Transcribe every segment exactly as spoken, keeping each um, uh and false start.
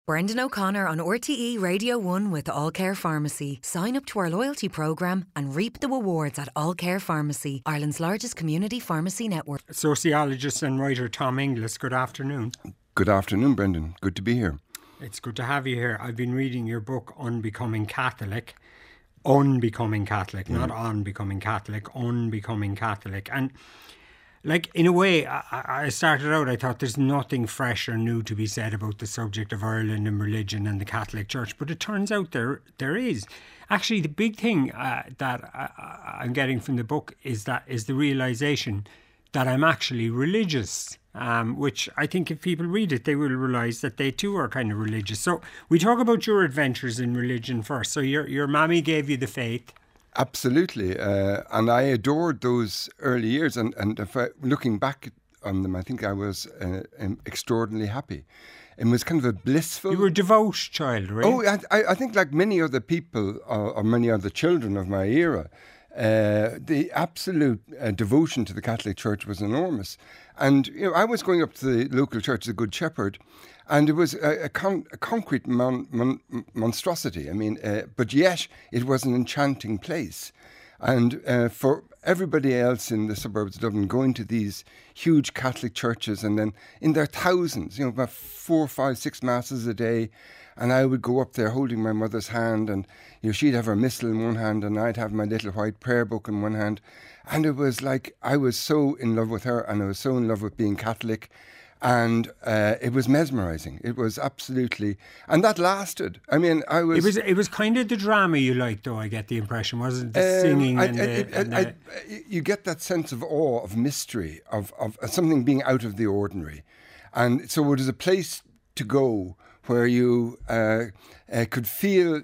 Brendan O'Connor on R T E Radio one with All Care Pharmacy. Sign up to our loyalty programme and reap the rewards at All Care Pharmacy, Ireland's largest community pharmacy network. Sociologist and writer Tom Inglis, good afternoon. Good afternoon, Brendan. Good to be here. It's good to have you here. I've been reading your book, Unbecoming Catholic. Unbecoming Catholic, mm. not on becoming Catholic, unbecoming Catholic. And like, in a way, I, I started out, I thought there's nothing fresh or new to be said about the subject of Ireland and religion and the Catholic Church, but it turns out there there is. Actually, the big thing uh, that I, I'm getting from the book is that is the realisation that I'm actually religious, um, which I think if people read it, they will realise that they too are kind of religious. So we talk about your adventures in religion first. So your your mammy gave you the faith. Absolutely. Uh, and I adored those early years. And, and if I, looking back on them, I think I was uh, um, extraordinarily happy. It was kind of a blissful... You were a devout child, right? Oh, I, I think like many other people or, or many other children of my era, uh, the absolute uh, devotion to the Catholic Church was enormous. And you know, I was going up to the local church, the Good Shepherd, and it was a, a, con- a concrete mon- mon- monstrosity. I mean, uh, but yet it was an enchanting place. And uh, for everybody else in the suburbs of Dublin going to these huge Catholic churches and then in their thousands, you know, about four, five, six masses a day. And I would go up there holding my mother's hand and, you know, she'd have her missal in one hand and I'd have my little white prayer book in one hand. And it was like I was so in love with her and I was so in love with being Catholic. And uh, it was mesmerising. It was absolutely, and that lasted. I mean, I was. It was. It was kind of the drama you liked, though. I get the impression, wasn't it? The um, singing I, and, I, the, I, and I, the. I, you get that sense of awe, of mystery, of of something being out of the ordinary, and so it was a place to go where you uh, uh, could feel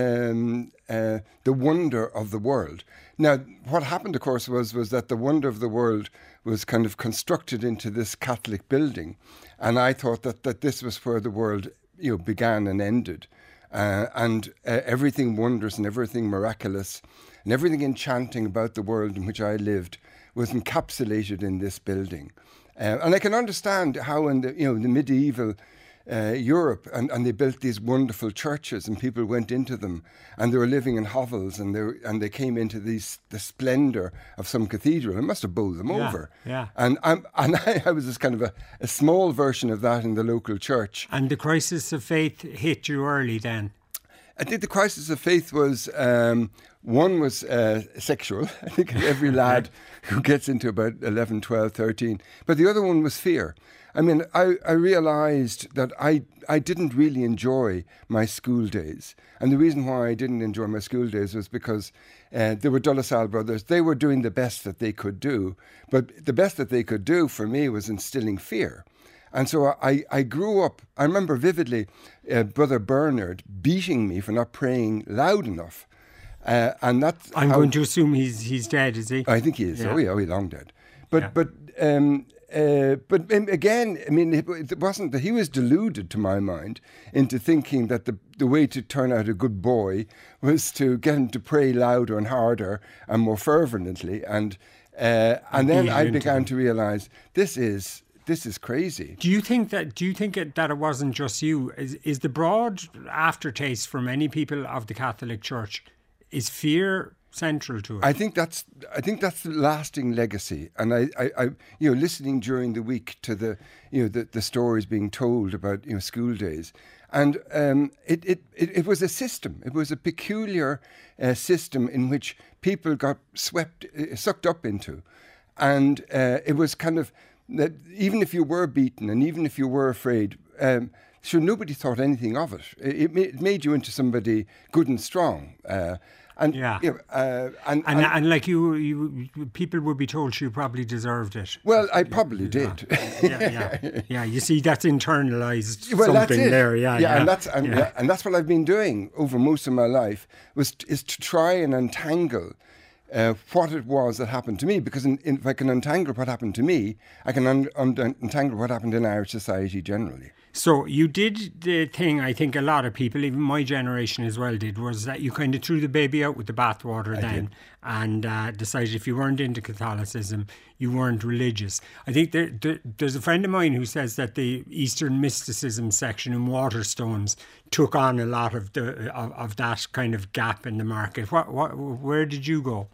um, uh, the wonder of the world. Now, what happened, of course, was was that the wonder of the world was kind of constructed into this Catholic building. And I thought that, that this was where the world, you know, began and ended. Uh, and uh, everything wondrous and everything miraculous and everything enchanting about the world in which I lived was encapsulated in this building. Uh, and I can understand how in the, you know, the medieval Uh, Europe, and, and they built these wonderful churches, and people went into them, and they were living in hovels, and they were, and they came into these the splendour of some cathedral. It must have bowled them yeah, over. Yeah. And I'm, and I, I was this kind of a, a small version of that in the local church. And the crisis of faith hit you early then. I think the crisis of faith was um, one was uh, sexual. I think every lad who gets into about eleven, twelve, thirteen. But the other one was fear. I mean, I, I realised that I, I didn't really enjoy my school days. And the reason why I didn't enjoy my school days was because uh, they were De La Salle brothers. They were doing the best that they could do. But the best that they could do for me was instilling fear. And so I, I grew up, I remember vividly uh, Brother Bernard beating me for not praying loud enough. Uh, and that's I'm how, going to assume he's he's dead, is he? I think he is. Yeah. Oh, yeah, oh, he's long dead. But, yeah. but, um, Uh, but um, again, I mean, it, it wasn't that he was deluded, to my mind, into thinking that the the way to turn out a good boy was to get him to pray louder and harder and more fervently, and uh, and then I began to realise this is this is crazy. Do you think that? Do you think it, that it wasn't just you? Is is the broad aftertaste for many people of the Catholic Church? Is fear central to it? I think that's I think that's the lasting legacy. And I, I, I you know, listening during the week to the you know the, the stories being told about you know school days, and um, it, it, it, it was a system. It was a peculiar uh, system in which people got swept, uh, sucked up into, and uh, it was kind of that even if you were beaten and even if you were afraid. Um, Sure, nobody thought anything of it. It, it made you into somebody good and strong. Uh, and, yeah. You know, uh, and, and, and and like you, you, people would be told you probably deserved it. Well, I probably did. Yeah, yeah, yeah. yeah. You see, that's internalised well, something that's there. Yeah, yeah, yeah. And that's and, yeah. yeah, and that's what I've been doing over most of my life was is to try and untangle uh, what it was that happened to me. Because in, in, if I can untangle what happened to me, I can un, un, untangle what happened in Irish society generally. So you did the thing I think a lot of people, even my generation as well, did, was that you kind of threw the baby out with the bathwater then, did. and uh, decided if you weren't into Catholicism, you weren't religious. I think there, there, there's a friend of mine who says that the Eastern mysticism section in Waterstones took on a lot of the of, of that kind of gap in the market. What, what, where did you go?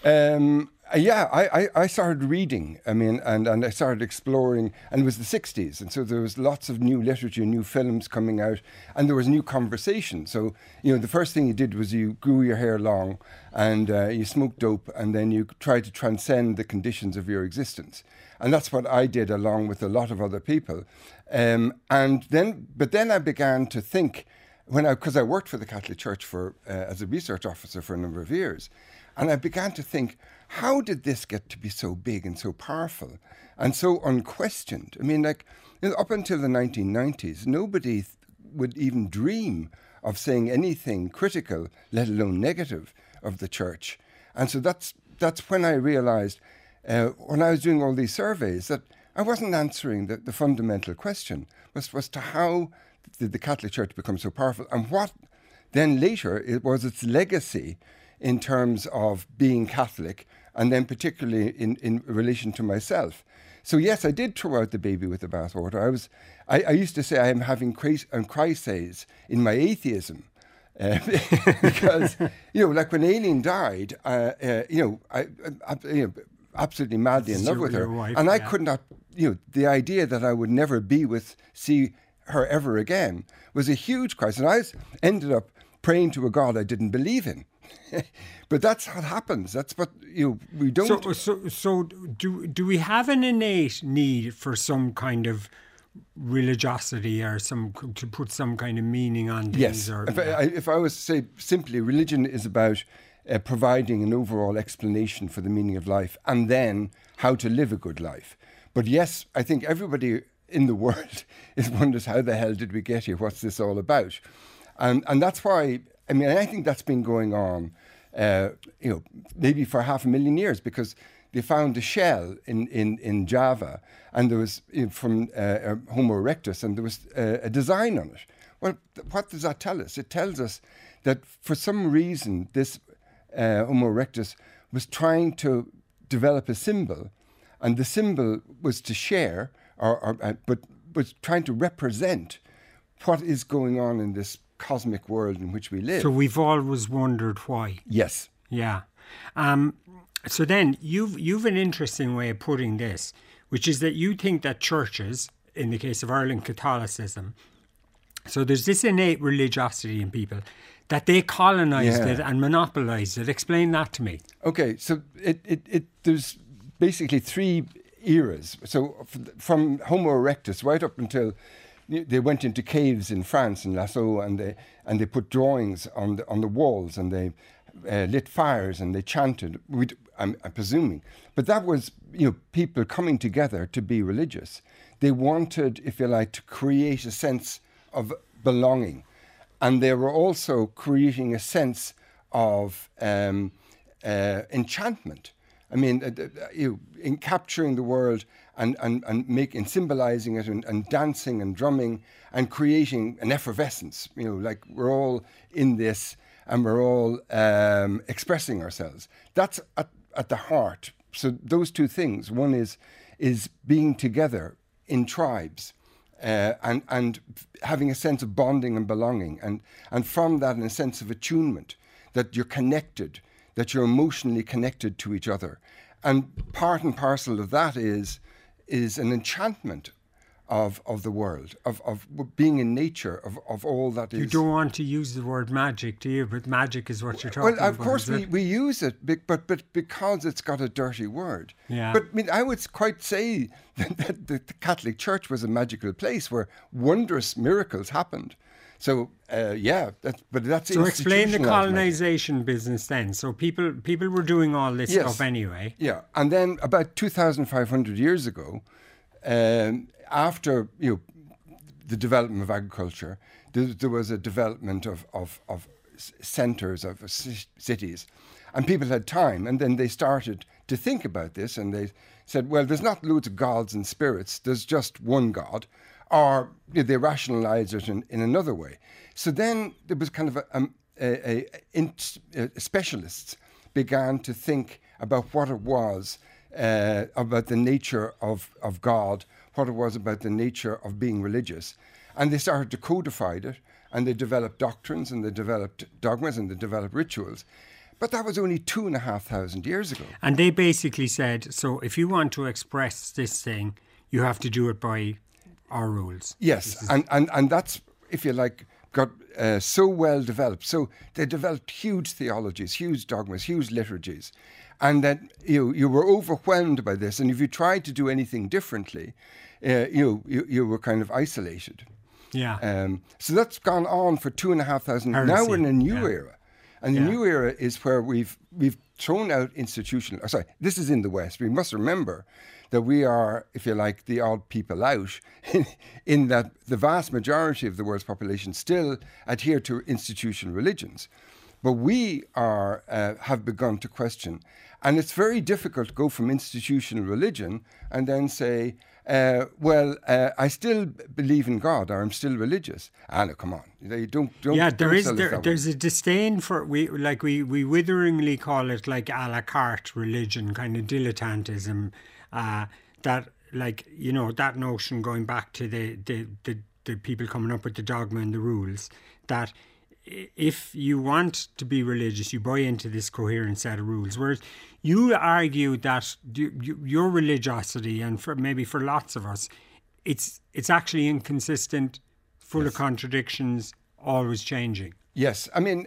Um, yeah, I, I, I started reading, I mean, and, and I started exploring, and it was the sixties, and so there was lots of new literature, new films coming out, and there was new conversation. So, you know, the first thing you did was you grew your hair long, and uh, you smoked dope, and then you tried to transcend the conditions of your existence. And that's what I did along with a lot of other people. Um, and then, but then I began to think, when I, because I worked for the Catholic Church for uh, as a research officer for a number of years, and I began to think, how did this get to be so big and so powerful and so unquestioned? I mean, like, you know, up until the nineteen nineties, nobody th- would even dream of saying anything critical, let alone negative, of the church. And so that's that's when I realized, uh, when I was doing all these surveys, that I wasn't answering the, the fundamental question, was, was to how did the Catholic Church become so powerful, and what then later it was its legacy in terms of being Catholic, and then particularly in, in relation to myself. So yes, I did throw out the baby with the bathwater. I was, I, I used to say I am having cris- um, crises in my atheism, uh, because you know, like when Aileen died, uh, uh, you know, I, I, you know, absolutely madly in love with her, wife, and I yeah. could not, you know, the idea that I would never be with, see her ever again was a huge crisis, and I was, ended up praying to a God I didn't believe in. But that's what happens. That's what, you know, we don't. So, so, so do do we have an innate need for some kind of religiosity, or some to put some kind of meaning on things? Yes. Or, if, I, if I was to say simply, religion is about uh, providing an overall explanation for the meaning of life, and then how to live a good life. But yes, I think everybody in the world is wonders, how the hell did we get here? What's this all about? And and that's why, I mean, I think that's been going on, uh, you know, maybe for half a million years, because they found a shell in, in, in Java, and there was, you know, from uh, Homo erectus, and there was uh, a design on it. Well, th- what does that tell us? It tells us that for some reason, this uh, Homo erectus was trying to develop a symbol, and the symbol was to share, or, or uh, but was trying to represent what is going on in this cosmic world in which we live. So we've always wondered why. Yes. Yeah. Um, so then you've you've an interesting way of putting this, which is that you think that churches, in the case of Ireland Catholicism, so there's this innate religiosity in people, that they colonised Yeah. it and monopolised it. Explain that to me. Okay, so it, it, it there's basically three eras. So f- from Homo erectus right up until they went into caves in France in Lascaux, and they and they put drawings on the on the walls, and they uh, lit fires, and they chanted. We'd, I'm, I'm presuming, but that was, you know, people coming together to be religious. They wanted, if you like, to create a sense of belonging, and they were also creating a sense of um, uh, enchantment. I mean, uh, uh, you know, in capturing the world and and and making, symbolizing it, and, and dancing and drumming and creating an effervescence. You know, like we're all in this and we're all um, expressing ourselves. That's at, at the heart. So those two things. One is is being together in tribes, uh, and and having a sense of bonding and belonging, and and from that, a sense of attunement, that you're connected, that you're emotionally connected to each other. And part and parcel of that is is an enchantment of of the world, of, of being in nature, of, of all that is. You don't want to use the word magic, do you? But magic is what you're talking about. Well, of course is we, it? we use it, be- but but because it's got a dirty word. Yeah. But I mean, I would quite say that, that the Catholic Church was a magical place where wondrous miracles happened. So uh, yeah, that's, but that's So explain the institutionalised magic. colonisation business then. So people people were doing all this Yes. stuff anyway. Yeah, and then about two thousand five hundred years ago, um, after you know the development of agriculture, there, there was a development of of, of s- centres of c- cities, and people had time, and then they started to think about this, and they said, well, there's not loads of gods and spirits. There's just one God, or you know, they rationalize it in, in another way. So then there was kind of a, a, a, a, a specialists began to think about what it was uh, about the nature of, of God, what it was about the nature of being religious. And they started to codify it, and they developed doctrines, and they developed dogmas, and they developed rituals. But that was only two and a half thousand years ago. And they basically said, so if you want to express this thing, you have to do it by our rules. Yes, is- and, and, and that's, if you like, got uh, so well developed. So they developed huge theologies, huge dogmas, huge liturgies. And then you you were overwhelmed by this. And if you tried to do anything differently, uh, you, you you were kind of isolated. Yeah. Um, so that's gone on for two and a half thousand. Heresy. Now we're in a new Yeah. era. And the Yeah. new era is where we've we've thrown out institutional... Oh, sorry, this is in the West. We must remember that we are, if you like, the odd people out in, in that the vast majority of the world's population still adhere to institutional religions. But we are uh, have begun to question. And it's very difficult to go from institutional religion and then say, uh, well, uh, I still believe in God, or I'm still religious. Ah, no, come on. They don't, don't, yeah, there don't is sell us there, that there's way. a disdain for we like we we witheringly call it like a la carte religion, kind of dilettantism. Uh, that like you know that notion going back to the the, the the people coming up with the dogma and the rules, that if you want to be religious, you buy into this coherent set of rules. Whereas you argue that you, you, your religiosity, and for maybe for lots of us, it's it's actually inconsistent, full Yes. of contradictions, always changing. Yes, I mean,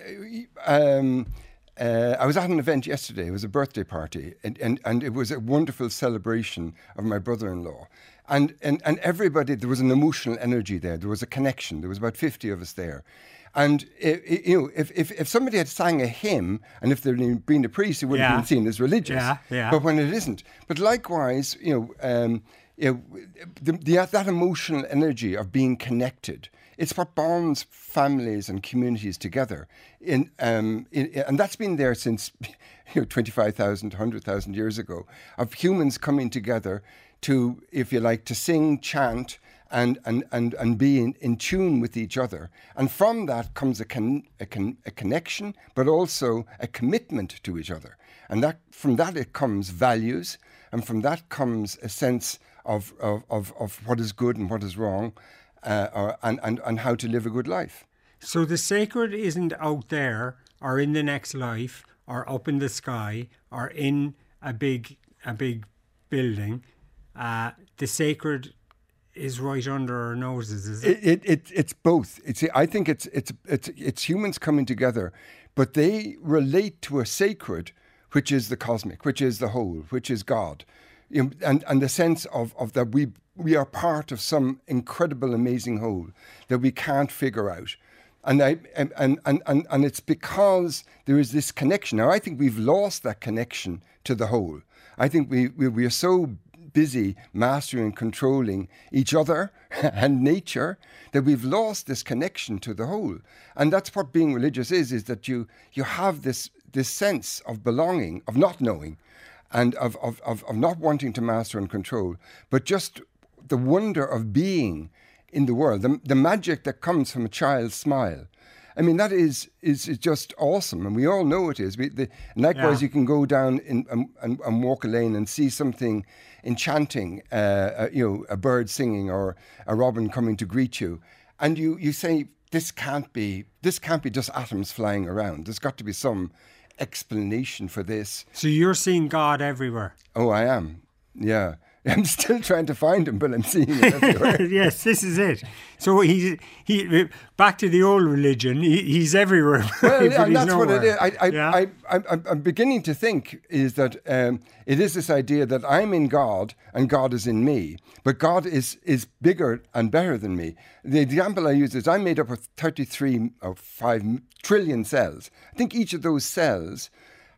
um, uh, I was at an event yesterday. It was a birthday party, and, and, and it was a wonderful celebration of my brother-in-law. And, and and everybody, there was an emotional energy there. There was a connection. There was about fifty of us there. And it, it, you know, if, if if somebody had sang a hymn, and if there'd been a priest, it would have Yeah. been seen as religious. Yeah, yeah. But when it isn't, but likewise, you know, um, you know, the, the, that emotional energy of being connected. It's what bonds families and communities together, in, um, in, and that's been there since you know, twenty-five thousand, one hundred thousand years ago, of humans coming together to, if you like, to sing, chant, and and and, and be in, in tune with each other. And from that comes a, con, a, con, a connection, but also a commitment to each other. And that from that it comes values, and from that comes a sense of of, of, of what is good and what is wrong. Uh, or, and, and, and how to live a good life. So the sacred isn't out there or in the next life or up in the sky or in a big a big building. Uh, the sacred is right under our noses, is it? It, it, it it's both. It's I think it's it's it's it's humans coming together, but they relate to a sacred, which is the cosmic, which is the whole, which is God, you know, and and the sense of of that we. We are part of some incredible, amazing whole that we can't figure out. And, I, and, and, and, and it's because there is this connection. Now, I think we've lost that connection to the whole. I think we, we, we are so busy mastering and controlling each other and nature that we've lost this connection to the whole. And that's what being religious is, is that you, you have this, this sense of belonging, of not knowing, and of, of, of, of not wanting to master and control, but just the wonder of being in the world, the, the magic that comes from a child's smile. I mean, that is is, is just awesome, and we all know it is. We, the, and likewise, Yeah. you can go down in, and, and, and walk a lane and see something enchanting, uh, uh, you know, a bird singing or a robin coming to greet you, and you, you say, this can't be this can't be just atoms flying around. There's got to be some explanation for this. So you're seeing God everywhere. Oh, I am, yeah. I'm still trying to find him, but I'm seeing him everywhere. Yes, this is it. So he's he back to the old religion. He, he's everywhere. Well, but and he's that's what it is. nowhere. I, I, Yeah. I, I, I'm, I'm beginning to think is that um, it is this idea that I'm in God and God is in me, but God is is bigger and better than me. The example I use is I'm made up of thirty-three or five trillion cells. I think each of those cells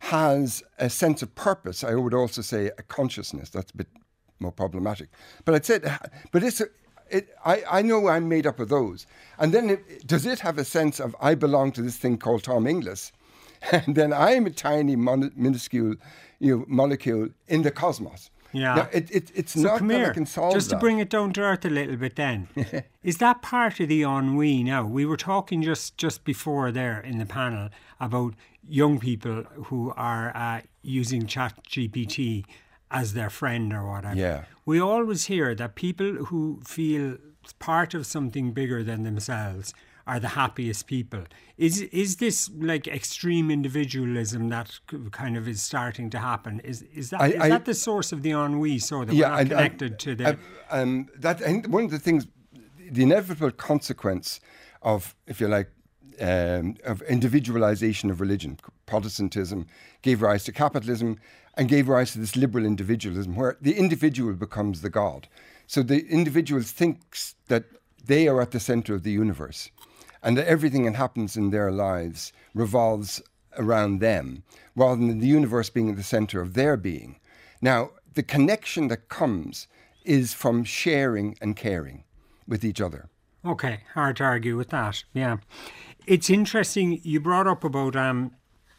has a sense of purpose. I would also say a consciousness. That's a bit more problematic. But I'd say, but it's a, it, I, I know I'm made up of those. And then it, does it have a sense of I belong to this thing called Tom Inglis? And then I'm a tiny mon- minuscule you know, molecule in the cosmos. Yeah. Now, it, it, it's so not come that here, I can solve just that. to bring it down to earth a little bit then. Is that part of the ennui now? We were talking just, just before there in the panel about young people who are uh, using ChatGPT as their friend or whatever. Yeah. We always hear that people who feel part of something bigger than themselves are the happiest people. Is is this like extreme individualism that kind of is starting to happen? Is is that I, is I, that the source of the ennui? So that yeah, we're not I, connected I, to the. I, um, that I think one of the things, the inevitable consequence of, if you like, um, of individualization of religion, Protestantism gave rise to capitalism and gave rise to this liberal individualism, where the individual becomes the god. So the individual thinks that they are at the center of the universe, and that everything that happens in their lives revolves around them, rather than the universe being at the center of their being. Now, the connection that comes is from sharing and caring with each other. Okay, hard to argue with that. Yeah. It's interesting, you brought up about um,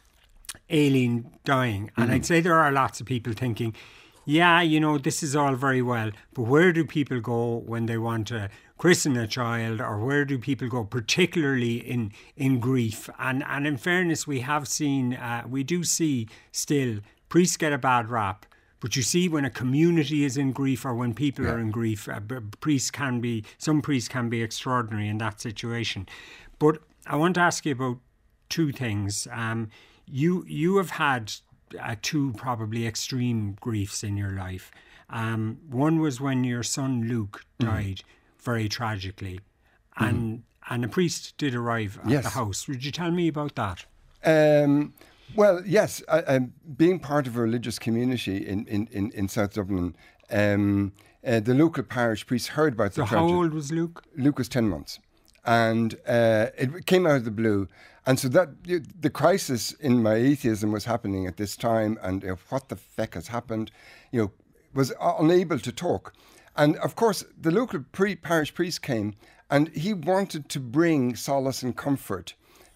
Aileen dying, and mm-hmm. I'd say there are lots of people thinking, yeah, you know, this is all very well, but where do people go when they want to christen a child, or where do people go, particularly in, in grief? And and in fairness, we have seen, uh, we do see still priests get a bad rap, but you see when a community is in grief or when people yeah. are in grief, uh, priests can be, some priests can be extraordinary in that situation. But I want to ask you about two things. Um, you you have had uh, two probably extreme griefs in your life. Um, one was when your son Luke died mm. very tragically, and mm. and a priest did arrive at yes. the house. Would you tell me about that? Um, well, yes. I, I'm being part of a religious community in in, in, in South Dublin. Um, uh, the local parish priest heard about the so tragedy. How old was Luke? Luke was ten months. And uh, it came out of the blue. And so that the crisis in my atheism was happening at this time. And you know, what the feck has happened, you know, was unable to talk. And of course, the local pre- parish priest came, and he wanted to bring solace and comfort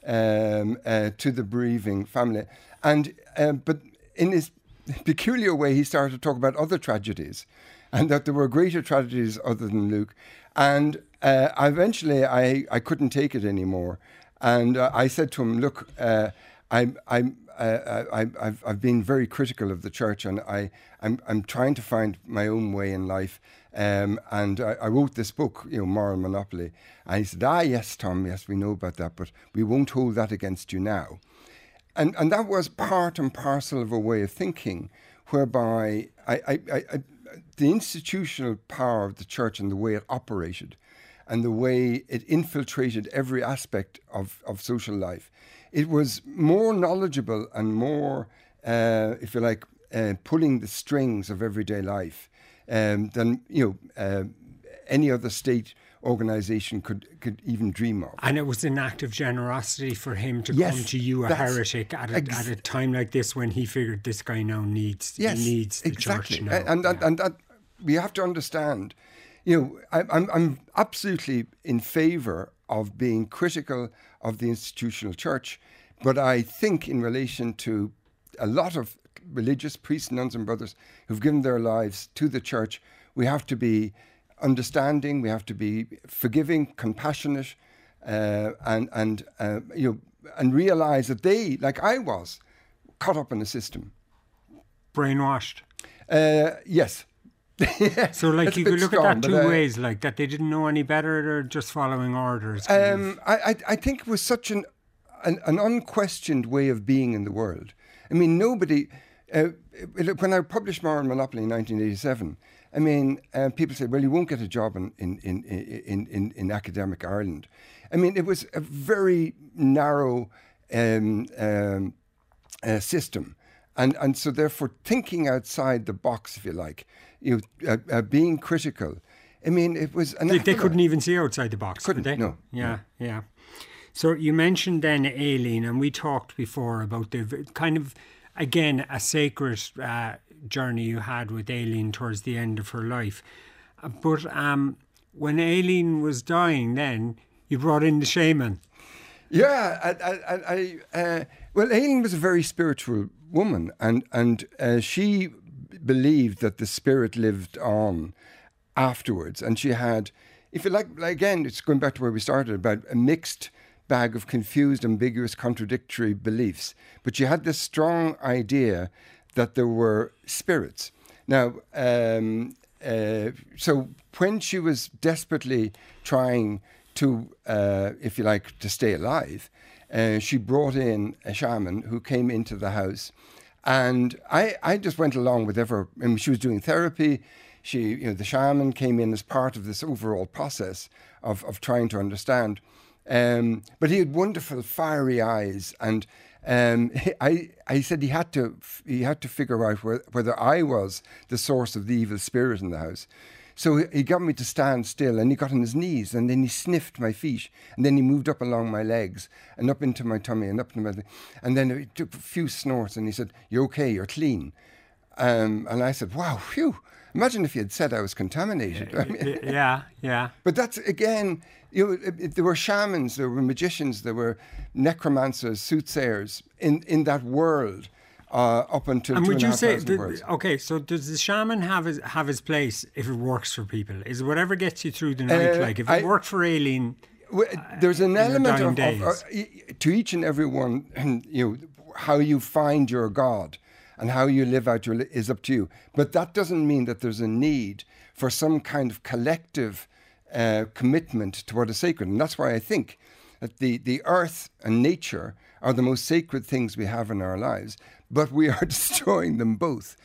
um, uh, to the bereaving family. And uh, but in his peculiar way, he started to talk about other tragedies, and that there were greater tragedies other than Luke. And uh, eventually, I, I couldn't take it anymore, and uh, I said to him, "Look, uh, I'm I'm uh, I, I've I've been very critical of the church, and I I'm I'm trying to find my own way in life." Um, and I, I wrote this book, you know, Moral Monopoly. And he said, "Ah, yes, Tom, yes, we know about that, but we won't hold that against you now." And and that was part and parcel of a way of thinking, whereby I, I, I, I the institutional power of the church and the way it operated and the way it infiltrated every aspect of, of social life, it was more knowledgeable and more, uh, if you like, uh, pulling the strings of everyday life um, than, you know, uh, any other state organisation could could even dream of. And it was an act of generosity for him to yes, come to you, a heretic, at a, ex- at a time like this when he figured this guy now needs, yes, he needs the exactly. church now. And, and, yeah. and that, we have to understand, you know, I, I'm, I'm absolutely in favour of being critical of the institutional church, but I think in relation to a lot of religious priests, nuns and brothers who've given their lives to the church, we have to be understanding, we have to be forgiving, compassionate, uh, and and uh, you know, and realise that they, like I was, caught up in the system, brainwashed. Uh, yes. So, like, you could look strong, at that two uh, ways, like that they didn't know any better, or just following orders. Um, I, I I think it was such an, an an unquestioned way of being in the world. I mean, nobody. Uh, when I published Moral Monopoly in nineteen eighty-seven. I mean, uh, people say, well, you won't get a job in, in, in, in, in, in academic Ireland. I mean, it was a very narrow um, um, uh, system. And and so therefore thinking outside the box, if you like, you know, uh, uh, being critical. I mean, it was... They, they couldn't even see outside the box, couldn't, could they? no. Yeah, no. yeah. So you mentioned then Aileen, and we talked before about the kind of, again, a sacred uh, journey you had with Aileen towards the end of her life. Uh, but um, when Aileen was dying then, you brought in the shaman. Yeah, I, I, I uh, well, Aileen was a very spiritual woman, and and uh, she believed that the spirit lived on afterwards. And she had, if you like, again, it's going back to where we started, about a mixed bag of confused, ambiguous, contradictory beliefs. But she had this strong idea that there were spirits. Now, um, uh, so when she was desperately trying to, uh, if you like, to stay alive, uh, she brought in a shaman who came into the house. And I, I just went along with her. I mean, she was doing therapy. She, you know, the shaman came in as part of this overall process of, of trying to understand. Um, but he had wonderful fiery eyes, and um, I I said he had to he had to figure out where, whether I was the source of the evil spirit in the house. So he got me to stand still, and he got on his knees, and then he sniffed my feet, and then he moved up along my legs and up into my tummy and up into my, and then he took a few snorts, and he said, "You're okay, you're clean." Um, and I said, "Wow, phew! Imagine if he had said I was contaminated." I mean, yeah, yeah. But that's again, you know, it, it, there were shamans, there were magicians, there were necromancers, soothsayers in in that world. Uh, up until and two would and you a half say, thousand the, words. Okay, so does the shaman have his have his place if it works for people? Is it whatever gets you through the night? Uh, like if it I- worked for Aileen, Well, there's an in your element dying of, of days. uh, e- to each and every one, you know, how you find your God and how you live out your li- is up to you. But that doesn't mean that there's a need for some kind of collective uh, commitment to what is sacred. And that's why I think that the, the earth and nature are the most sacred things we have in our lives, but we are destroying them both.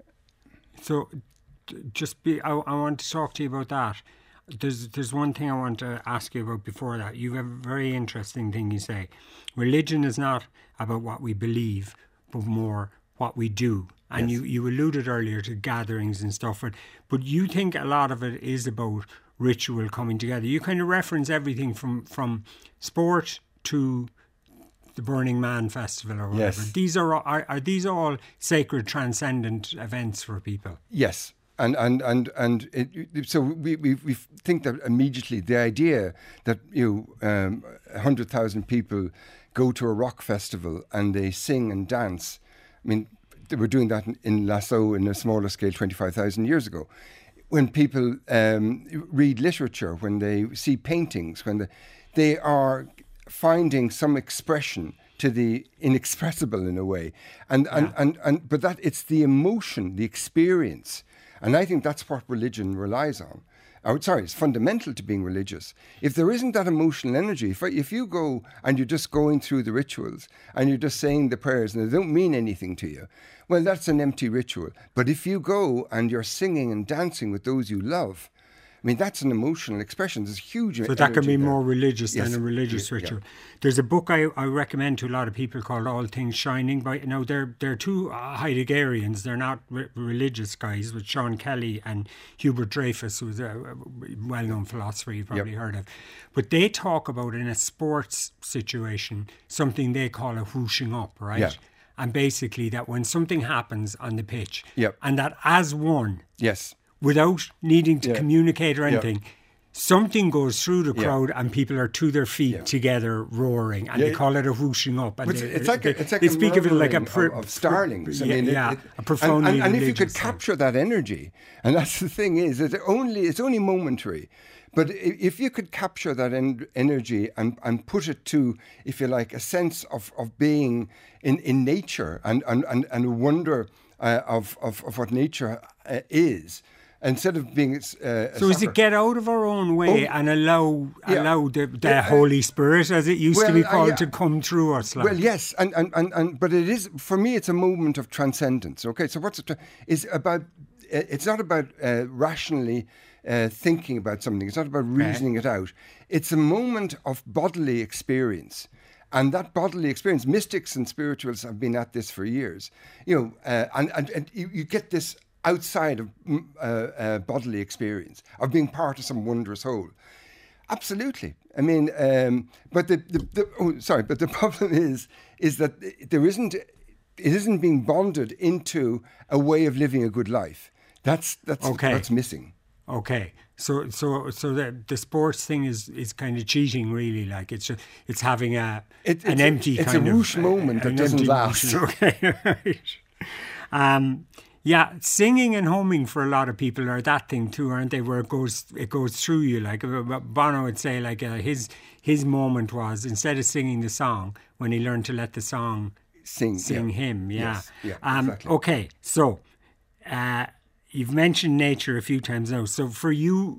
So, d- just be. I, I want to talk to you about that. There's there's one thing I want to ask you about before that. You have a very interesting thing you say. Religion is not about what we believe, but more what we do. And Yes. you, you alluded earlier to gatherings and stuff, but, but you think a lot of it is about ritual coming together. You kind of reference everything from, from sport to the Burning Man Festival or whatever. Yes. These are, are are these all sacred, transcendent events for people? Yes. And and and and it, it- so we, we we think that immediately the idea that you know, um, a hundred thousand people go to a rock festival and they sing and dance. I mean, they were doing that in, in Lasso in a smaller scale twenty-five thousand years ago. When people um, read literature, when they see paintings, when they, they are finding some expression to the inexpressible in a way, and and, and and but that it's the emotion, the experience. And I think that's what religion relies on. Oh, sorry, it's fundamental to being religious. If there isn't that emotional energy, if, if you go and you're just going through the rituals and you're just saying the prayers and they don't mean anything to you, well, that's an empty ritual. But if you go and you're singing and dancing with those you love, I mean, that's an emotional expression. There's huge So that can be energy there. more religious Yes. than a religious Yeah. ritual. There's a book I, I recommend to a lot of people called All Things Shining. By now, they're they're two uh, Heideggerians. They're not re- religious guys, with Sean Kelly and Hubert Dreyfus, who's a a well-known philosopher you've probably Yep. heard of. But they talk about in a sports situation something they call a whooshing up, right? Yeah. And basically that when something happens on the pitch, Yep. and that as one, Yes. without needing to Yeah. communicate or Yeah. anything, something goes through the Yeah. crowd and people are to their feet Yeah. together roaring, and Yeah. they call it a whooshing up. And It's, they, it's like they, a, it's like they a speak of it like a murmuring pr- of, of starlings. I yeah, mean, it- yeah, it- a profoundly and, and, and if you could religious thing. capture that energy, and that's the thing is, it's only it's only momentary, but i- if you could capture that en- energy and, and put it to, if you like, a sense of, of being in, in nature and and and, and a wonder uh, of, of of what nature uh, is. Instead of being, uh, a So is soccer- it get out of our own way Oh, and allow yeah. allow the, the Yeah, uh, Holy Spirit, as it used to well, be uh, called, yeah. to come through us? Like? Well, yes, and, and, and, and but it is, for me, it's a moment of transcendence. Okay, so what's it? Is about? uh, It's not about uh, rationally uh, thinking about something. It's not about reasoning it out. It's a moment of bodily experience. And that bodily experience, mystics and spirituals have been at this for years. You know, uh, and, and, and you, you get this outside of mm, uh, uh, bodily experience, of being part of some wondrous whole. Absolutely. I mean, um, but the, the, the oh, sorry, but the problem is, is that there isn't, it isn't being bonded into a way of living a good life. That's that's Okay. what's missing. Okay, so so so the the sports thing is, is kind of cheating, really. Like it's just, it's having a It- an it's a- empty it's a kind of whoosh moment that an doesn't empty last. motion. Okay, right. Um, Yeah, singing and humming for a lot of people are that thing too, aren't they? Where it goes, it goes through you. Like Bono would say, like uh, his his moment was instead of singing the song, when he learned to let the song Sing, sing yeah. him. Yeah. Yes, yeah, um, exactly. Okay, so uh, you've mentioned nature a few times now. So for you,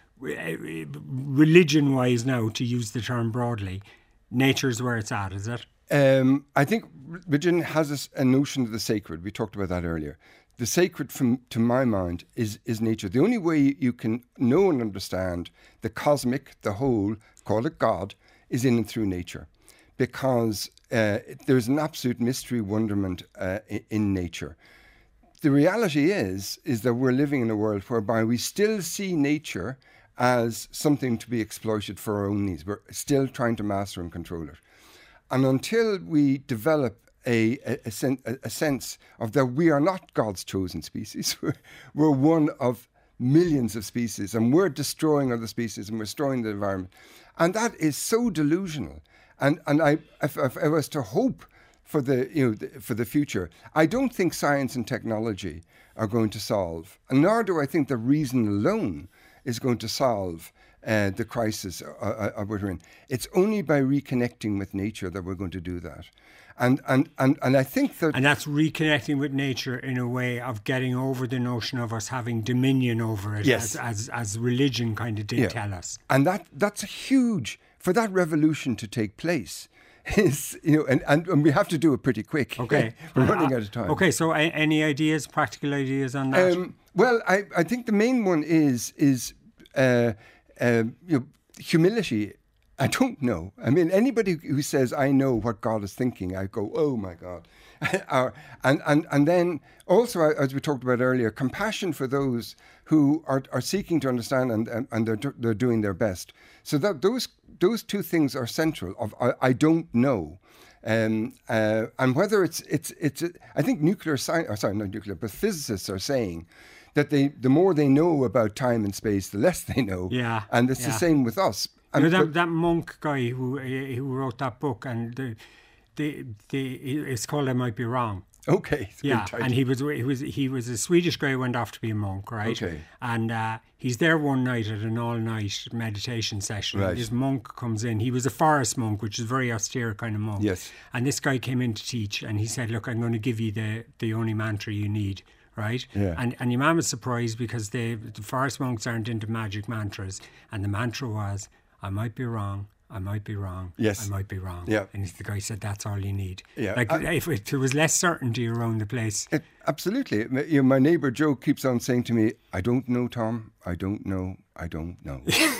religion-wise now, to use the term broadly, nature's where it's at, is it? Um, I think religion has a, a notion of the sacred. We talked about that earlier. The sacred, from to my mind, is is nature. The only way you can know and understand the cosmic, the whole, call it God, is in and through nature, because uh, there's an absolute mystery, wonderment uh, in, in nature. The reality is is that we're living in a world whereby we still see nature as something to be exploited for our own needs. We're still trying to master and control it. And until we develop a, a, a, sen- a sense of that we are not God's chosen species, we're, we're one of millions of species, and we're destroying other species and we're destroying the environment. And that is so delusional. And and I, if, if I was to hope for the you know the, for the future, I don't think science and technology are going to solve, and nor do I think the reason alone is going to solve Uh, the crisis uh, uh, we're in. It's only by reconnecting with nature that we're going to do that. And and, and, and I think that... And that's reconnecting with nature in a way of getting over the notion of us having dominion over it, yes. as, as as religion kind of did yeah. tell us. And that that's a huge... For that revolution to take place, is you know, and, and, and we have to do it pretty quick. Okay. We're running out of time. Okay, so a, any ideas, practical ideas on that? Um, well, I, I think the main one is... is uh, Uh, you know, humility. I don't know. I mean, anybody who says I know what God is thinking, I go, oh my God. uh, and and and then also, as we talked about earlier, compassion for those who are, are seeking to understand and and, and they're they're doing their best. So that those those two things are central. Of I, I don't know. Um, uh, and whether it's it's it's I think nuclear science, or sorry, not nuclear, but physicists are saying that they, the more they know about time and space, the less they know. Yeah, and it's yeah. the same with us. You know, And, that, but, that monk guy who who wrote that book, and the, the, the, it's called I Might Be Wrong. Okay. Yeah, and he was he was he was a Swedish guy who went off to be a monk, right? Okay. And uh, he's there one night at an all-night meditation session. Right. This monk comes in. He was a forest monk, which is a very austere kind of monk. Yes. And this guy came in to teach, and he said, "Look, I'm going to give you the the only mantra you need." Right? Yeah. And and your mum was surprised because they, the forest monks aren't into magic mantras. And the mantra was, I might be wrong, I might be wrong, yes. I might be wrong. Yeah. And the guy said, that's all you need. Yeah. Like, I, if, if there was less certainty around the place. It, absolutely. You know, my neighbour Joe keeps on saying to me, I don't know, Tom, I don't know, I don't know.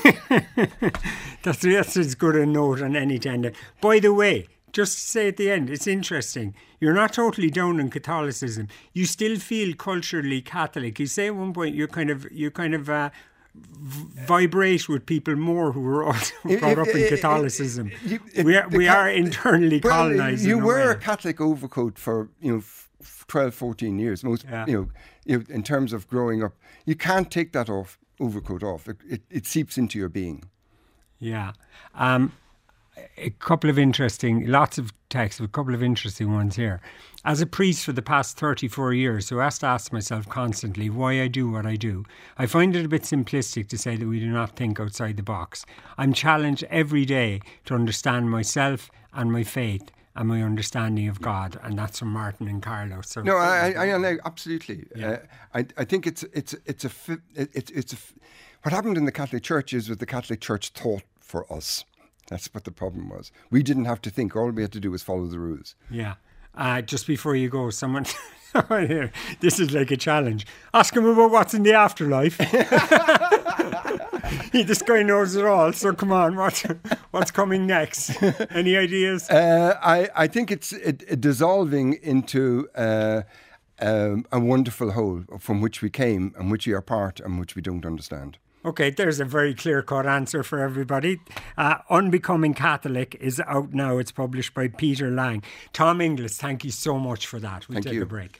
that's, that's as good a note on any tender. By the way, just to say at the end, it's interesting. You're not totally down on Catholicism. You still feel culturally Catholic. You say at one point you kind of you kind of uh, v- vibrate with people more who were also brought up in Catholicism. You, it, we are, we ca- are internally well, colonised. You in a wear way. a Catholic overcoat for you know f- twelve, fourteen years. Most Yeah. you know, you know, in terms of growing up, you can't take that off overcoat off. It, it, it seeps into your being. Yeah. Um, a couple of interesting, lots of texts, a couple of interesting ones here. As a priest for the past thirty-four years, who has to ask myself constantly why I do what I do, I find it a bit simplistic to say that we do not think outside the box. I'm challenged every day to understand myself and my faith and my understanding of God, and that's from Martin and Carlo. So no, I, I, I know, absolutely. Yeah. Uh, I, I think it's it's it's a it's it's a, what happened in the Catholic Church is what the Catholic Church taught for us. That's what the problem was. We didn't have to think. All we had to do was follow the rules. Yeah. Uh, just before you go, someone... this is like a challenge. Ask him about what's in the afterlife. he, this guy knows it all. So come on, what's, what's coming next? Any ideas? Uh, I, I think it's it, it dissolving into uh, um, a wonderful whole from which we came and which we are part and which we don't understand. Okay, there's a very clear-cut answer for everybody. Uh, Unbecoming Catholic is out now. It's published by Peter Lang. Tom Inglis, thank you so much for that. We'll Thank take you. a break.